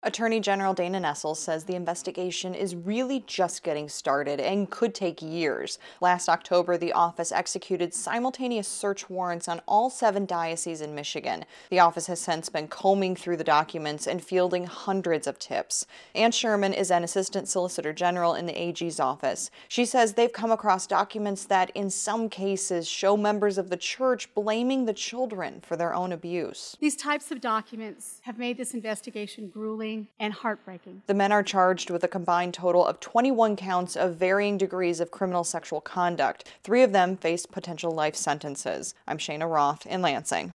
Attorney General Dana Nessel says the investigation is really just getting started and could take years. Last October, the office executed simultaneous search warrants on all 7 dioceses in Michigan. The office has since been combing through the documents and fielding hundreds of tips. Ann Sherman is an assistant solicitor general in the AG's office. She says they've come across documents that, in some cases, show members of the church blaming the children for their own abuse. These types of documents have made this investigation grueling and heartbreaking. The men are charged with a combined total of 21 counts of varying degrees of criminal sexual conduct. 3 of them face potential life sentences. I'm Shayna Roth in Lansing.